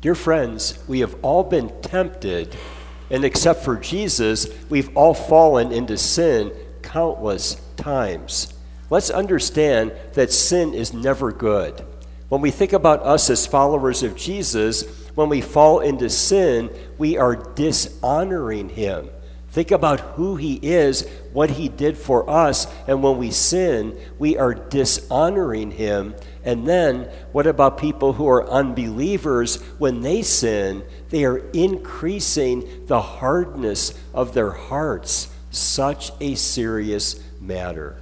Dear friends, we have all been tempted, and except for Jesus, we've all fallen into sin countless times. Let's understand that sin is never good. When we think about us as followers of Jesus, when we fall into sin, we are dishonoring him. Think about who he is, what he did for us, and when we sin, we are dishonoring him. And then, what about people who are unbelievers? When they sin, they are increasing the hardness of their hearts. Such a serious matter.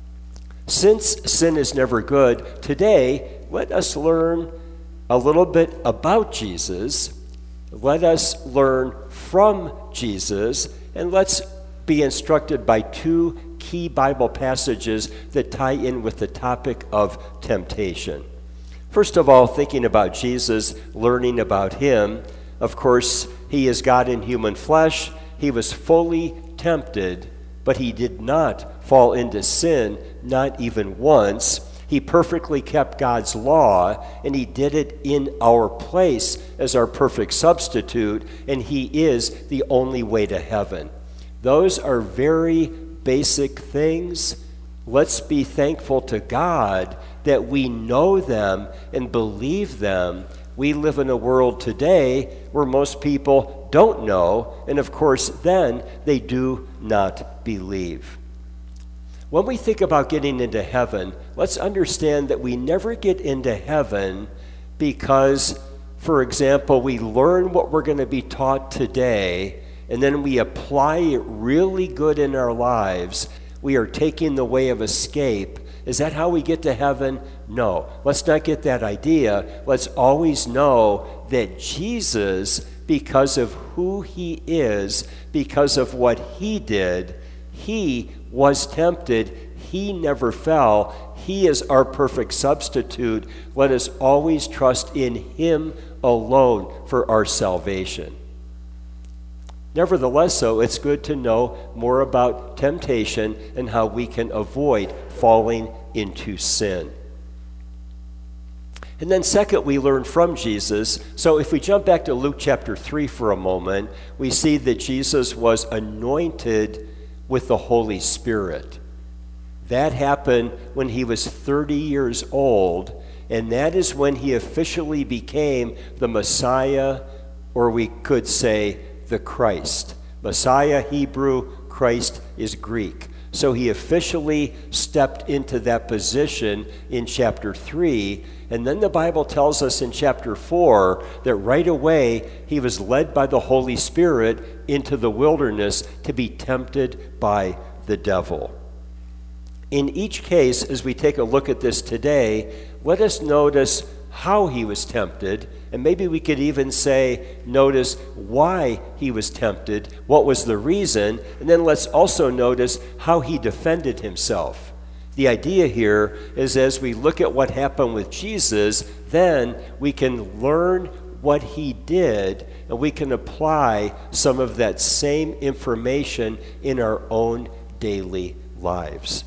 Since sin is never good, today, let us learn a little bit about Jesus. Let us learn from Jesus, and let's be instructed by two key Bible passages that tie in with the topic of temptation. First of all, thinking about Jesus, learning about him. Of course, he is God in human flesh. He was fully tempted, but he did not fall into sin, not even once. He perfectly kept God's law, and he did it in our place as our perfect substitute, and he is the only way to heaven. Those are very basic things. Let's be thankful to God that we know them and believe them. We live in a world today where most people don't know, and of course then they do not believe. When we think about getting into heaven, let's understand that we never get into heaven because, for example, we learn what we're going to be taught today, and then we apply it really good in our lives. We are taking the way of escape. Is that how we get to heaven? No. Let's not get that idea. Let's always know that Jesus, because of who he is, because of what he did, he was tempted. He never fell. He is our perfect substitute. Let us always trust in him alone for our salvation. Nevertheless, though, it's good to know more about temptation and how we can avoid falling into sin. And then second, we learn from Jesus. So if we jump back to Luke chapter 3 for a moment, we see that Jesus was anointed with the Holy Spirit. That happened when he was 30 years old, and that is when he officially became the Messiah, or we could say the Christ. Messiah, Hebrew, Christ is Greek. So he officially stepped into that position in chapter 3, and then the Bible tells us in chapter 4 that right away he was led by the Holy Spirit into the wilderness to be tempted by the devil. In each case, as we take a look at this today, let us notice how he was tempted, and maybe we could even say, notice why he was tempted, what was the reason, and then let's also notice how he defended himself. The idea here is as we look at what happened with Jesus, then we can learn what he did, and we can apply some of that same information in our own daily lives.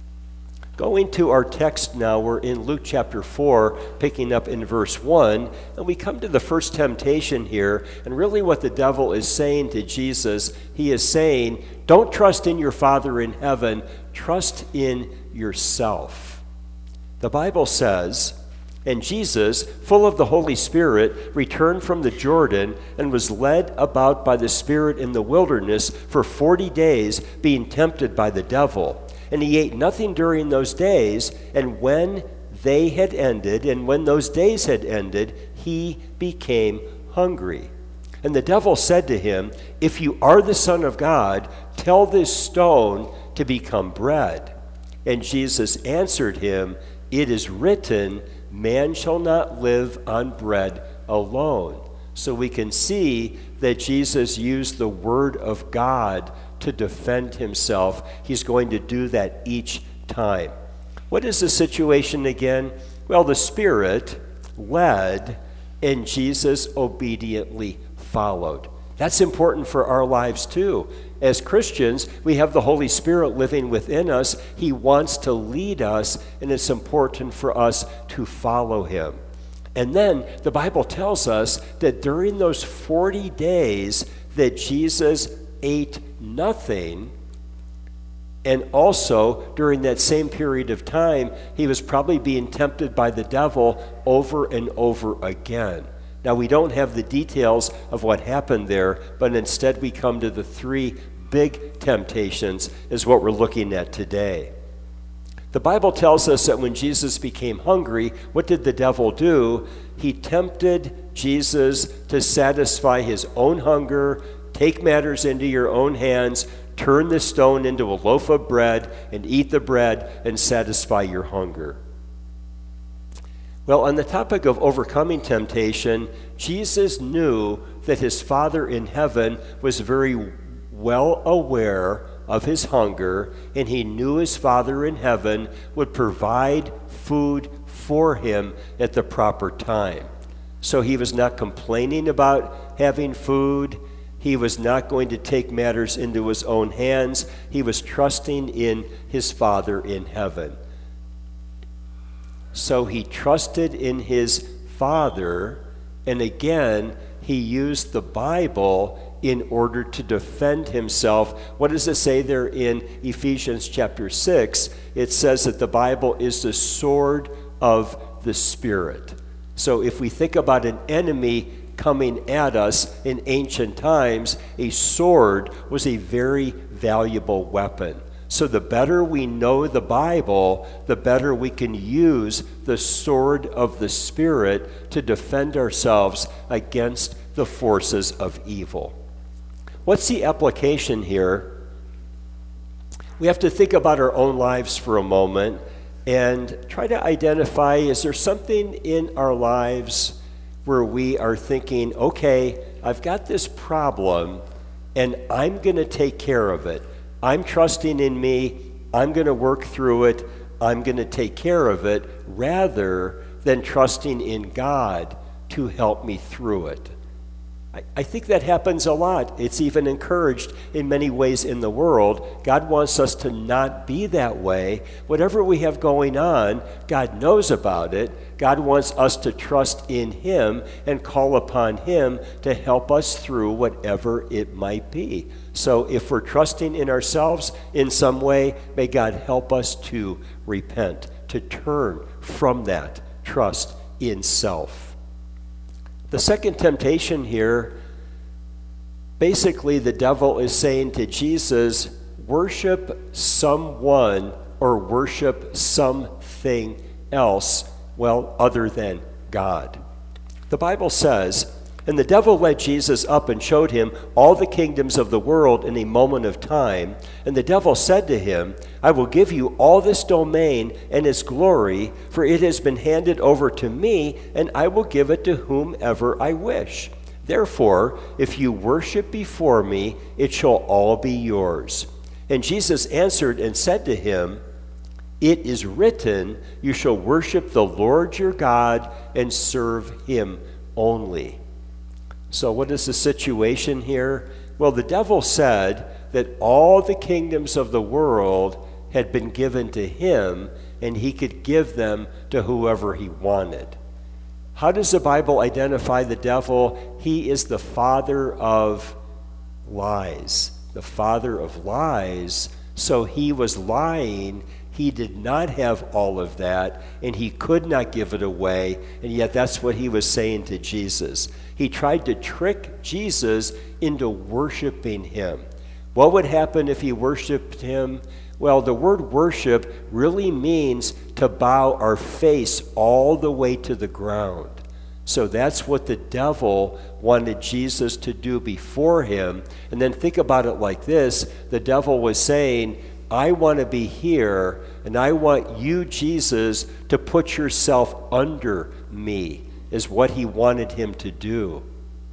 Going to our text now, we're in Luke chapter 4, picking up in verse 1, and we come to the first temptation here, and really what the devil is saying to Jesus, he is saying, don't trust in your Father in heaven, trust in yourself. The Bible says, and Jesus, full of the Holy Spirit, returned from the Jordan and was led about by the Spirit in the wilderness for 40 days, being tempted by the devil. And he ate nothing during those days, and when they had ended, and when those days had ended, he became hungry. And the devil said to him, if you are the Son of God, tell this stone to become bread. And Jesus answered him, it is written, man shall not live on bread alone. So we can see that Jesus used the word of God to defend himself. He's going to do that each time. What is the situation again? Well, the Spirit led, and Jesus obediently followed. That's important for our lives too. As Christians, we have the Holy Spirit living within us. He wants to lead us, and it's important for us to follow him. And then the Bible tells us that during those 40 days that Jesus ate nothing, and also during that same period of time, he was probably being tempted by the devil over and over again. Now, we don't have the details of what happened there, but instead we come to the three big temptations is what we're looking at today. The Bible tells us that when Jesus became hungry, what did the devil do? He tempted Jesus to satisfy his own hunger, take matters into your own hands, turn the stone into a loaf of bread, and eat the bread and satisfy your hunger. Well, on the topic of overcoming temptation, Jesus knew that his Father in heaven was very well aware of his hunger, and he knew his Father in heaven would provide food for him at the proper time. So he was not complaining about having food. He was not going to take matters into his own hands. He was trusting in his Father in heaven. So he trusted in his Father, and again, he used the Bible in order to defend himself. What does it say there in Ephesians chapter 6? It says that the Bible is the sword of the Spirit. So if we think about an enemy coming at us in ancient times, a sword was a very valuable weapon. So the better we know the Bible, the better we can use the sword of the Spirit to defend ourselves against the forces of evil. What's the application here? We have to think about our own lives for a moment and try to identify, is there something in our lives where we are thinking, okay, I've got this problem and I'm going to take care of it. I'm trusting in me. I'm going to work through it. I'm going to take care of it, rather than trusting in God to help me through it. I think that happens a lot. It's even encouraged in many ways in the world. God wants us to not be that way. Whatever we have going on, God knows about it. God wants us to trust in Him and call upon Him to help us through whatever it might be. So if we're trusting in ourselves in some way, may God help us to repent, to turn from that trust in self. The second temptation here, basically the devil is saying to Jesus, worship someone or worship something else, well, other than God. The Bible says, and the devil led Jesus up and showed him all the kingdoms of the world in a moment of time. And the devil said to him, I will give you all this domain and its glory, for it has been handed over to me, and I will give it to whomever I wish. Therefore, if you worship before me, it shall all be yours. And Jesus answered and said to him, it is written, you shall worship the Lord your God and serve him only. So what is the situation here? Well, the devil said that all the kingdoms of the world had been given to him, and he could give them to whoever he wanted. How does the Bible identify the devil? He is the father of lies. The father of lies. So he was lying. He did not have all of that, and he could not give it away, and yet that's what he was saying to Jesus. He tried to trick Jesus into worshiping him. What would happen if he worshiped him? Well, the word worship really means to bow our face all the way to the ground. So that's what the devil wanted Jesus to do before him. And then think about it like this. The devil was saying, I want to be here, and I want you, Jesus, to put yourself under me, is what he wanted him to do.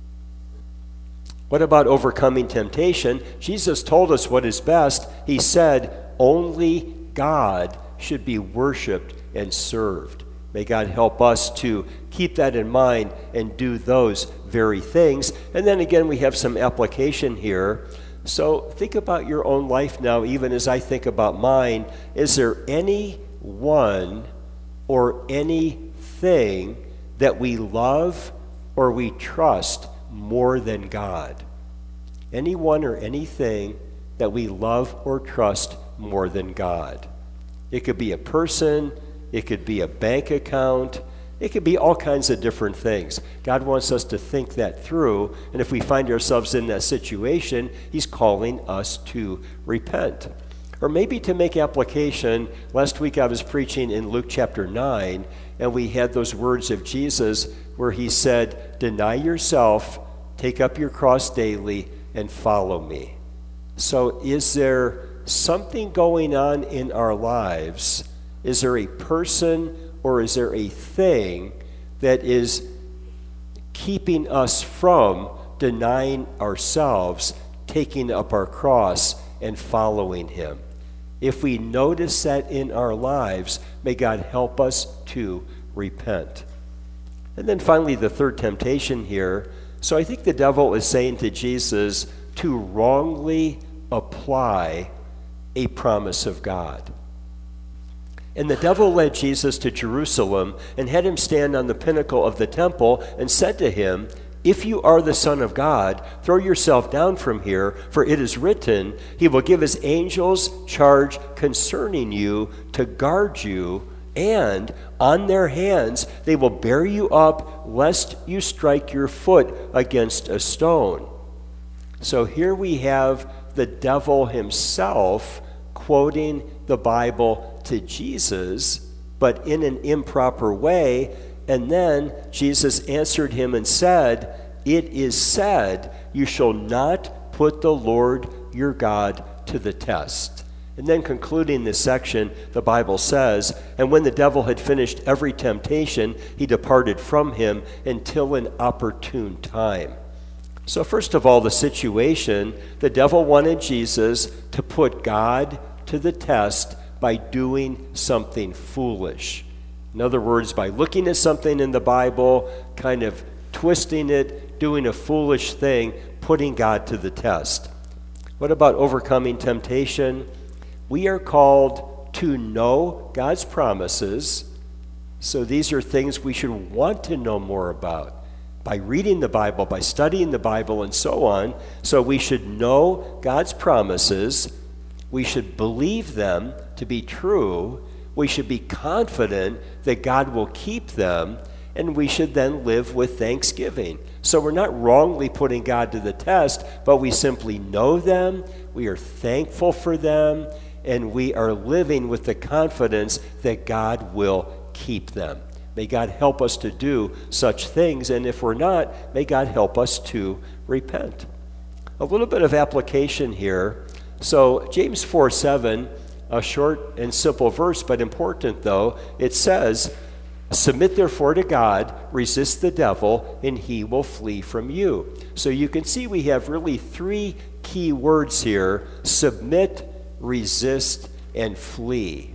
What about overcoming temptation? Jesus told us what is best. He said, only God should be worshiped and served. May God help us to keep that in mind and do those very things. And then again, we have some application here. So think about your own life now, even as I think about mine. Is there anyone or anything that we love or we trust more than God. Anyone or anything that we love or trust more than God. It could be a person, it could be a bank account, it could be all kinds of different things. God wants us to think that through, and if we find ourselves in that situation, He's calling us to repent. Or maybe to make application, last week I was preaching in Luke chapter 9, and we had those words of Jesus where He said, "Deny yourself, take up your cross daily, and follow me." So is there something going on in our lives? Is there a person or is there a thing that is keeping us from denying ourselves, taking up our cross, and following Him? If we notice that in our lives, may God help us to repent. And then finally, the third temptation here. So I think the devil is saying to Jesus to wrongly apply a promise of God. And the devil led Jesus to Jerusalem and had Him stand on the pinnacle of the temple and said to Him, "If you are the Son of God, throw yourself down from here, for it is written, He will give His angels charge concerning you to guard you, and on their hands they will bear you up, lest you strike your foot against a stone." So here we have the devil himself quoting the Bible to Jesus, but in an improper way. And then Jesus answered him and said, "It is said, you shall not put the Lord your God to the test." And then concluding this section, the Bible says, "And when the devil had finished every temptation, he departed from him until an opportune time." So first of all, the situation, the devil wanted Jesus to put God to the test by doing something foolish. In other words, by looking at something in the Bible, kind of twisting it, doing a foolish thing, putting God to the test. What about overcoming temptation? We are called to know God's promises, so these are things we should want to know more about by reading the Bible, by studying the Bible, and so on. So we should know God's promises. We should believe them to be true. We should be confident that God will keep them, and we should then live with thanksgiving. So we're not wrongly putting God to the test, but we simply know them, we are thankful for them, and we are living with the confidence that God will keep them. May God help us to do such things, and if we're not, may God help us to repent. A little bit of application here. So James 4:7, a short and simple verse, but important though, it says, "Submit therefore to God, resist the devil, and he will flee from you." So you can see we have really three key words here: submit, resist, and flee.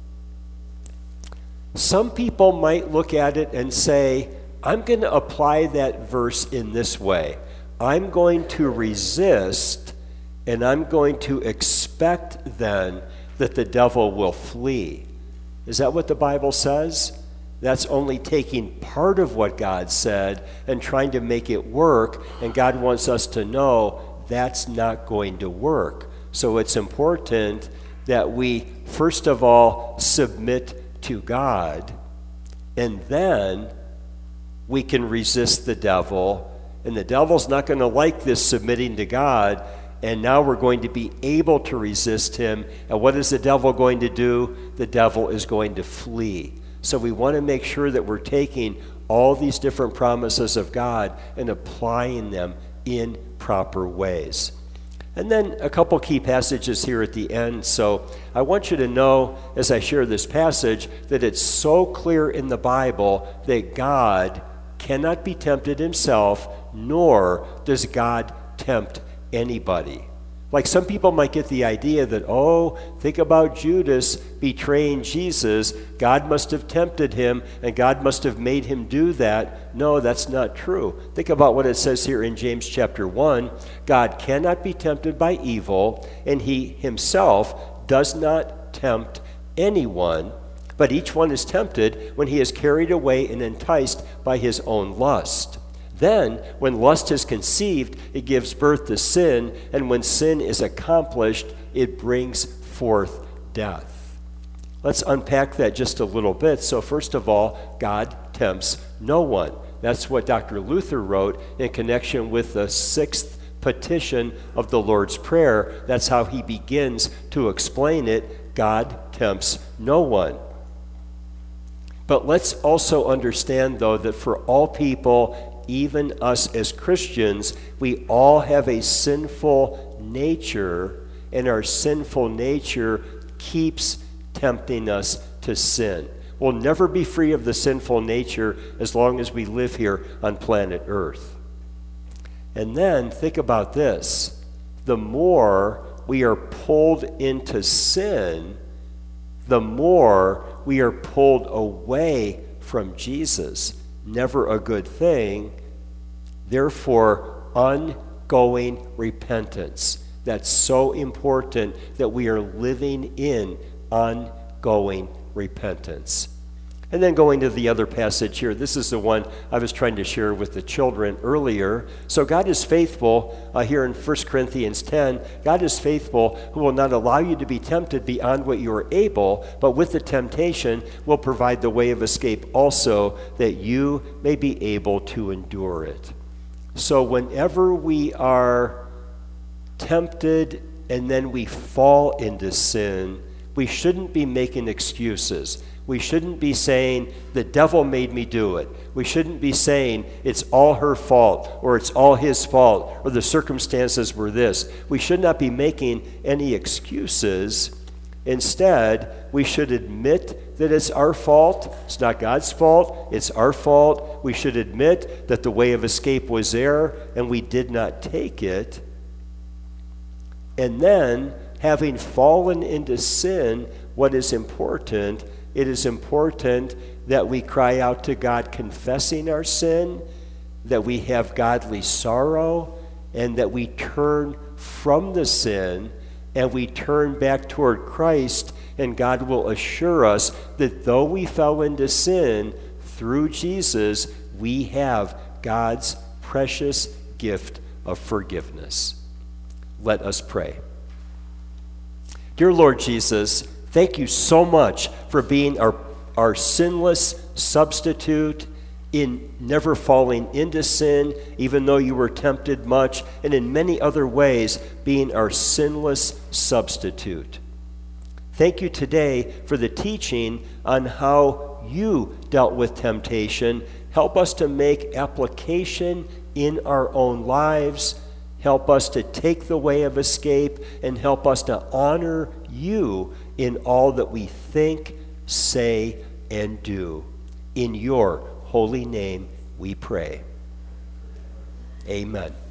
Some people might look at it and say, I'm going to apply that verse in this way. I'm going to resist, and I'm going to expect then that the devil will flee. Is that what the Bible says? That's only taking part of what God said and trying to make it work, and God wants us to know that's not going to work. So it's important that we, first of all, submit to God, and then we can resist the devil. And the devil's not going to like this submitting to God, and now we're going to be able to resist him. And what is the devil going to do? The devil is going to flee. So we want to make sure that we're taking all these different promises of God and applying them in proper ways. And then a couple key passages here at the end. So I want you to know, as I share this passage, that it's so clear in the Bible that God cannot be tempted himself, nor does God tempt anybody. Like some people might get the idea that, oh, think about Judas betraying Jesus. God must have tempted him, and God must have made him do that. No, that's not true. Think about what it says here in James chapter 1. God cannot be tempted by evil, and he himself does not tempt anyone. but each one is tempted when he is carried away and enticed by his own lust. Then, when lust is conceived, it gives birth to sin, and when sin is accomplished, it brings forth death. Let's unpack that just a little bit. So first of all, God tempts no one. That's what Dr. Luther wrote in connection with the sixth petition of the Lord's Prayer. That's how he begins to explain it. God tempts no one. But let's also understand, though, that for all people, even us as Christians, we all have a sinful nature, and our sinful nature keeps tempting us to sin. We'll never be free of the sinful nature as long as we live here on planet Earth. And then think about this. The more we are pulled into sin, the more we are pulled away from Jesus. Never a good thing. Therefore, ongoing repentance. That's so important that we are living in ongoing repentance. And then going to the other passage here, this is the one I was trying to share with the children earlier. So God is faithful here in 1 Corinthians 10. God is faithful, who will not allow you to be tempted beyond what you are able, but with the temptation will provide the way of escape also, that you may be able to endure it. So whenever we are tempted and then we fall into sin, we shouldn't be making excuses. We shouldn't be saying, the devil made me do it. We shouldn't be saying, it's all her fault, or it's all his fault, or the circumstances were this. We should not be making any excuses. Instead, we should admit that it's our fault. It's not God's fault. It's our fault. We should admit that the way of escape was there, and we did not take it. And then, having fallen into sin, what is important? It is important that we cry out to God confessing our sin, that we have godly sorrow, and that we turn from the sin and we turn back toward Christ, and God will assure us that though we fell into sin, through Jesus, we have God's precious gift of forgiveness. Let us pray. Dear Lord Jesus, thank you so much for being our sinless substitute, in never falling into sin, even though you were tempted much, and in many other ways being our sinless substitute. Thank you today for the teaching on how you dealt with temptation. Help us to make application in our own lives. Help us to take the way of escape, and help us to honor you in all that we think, say, and do. In your holy name we pray. Amen.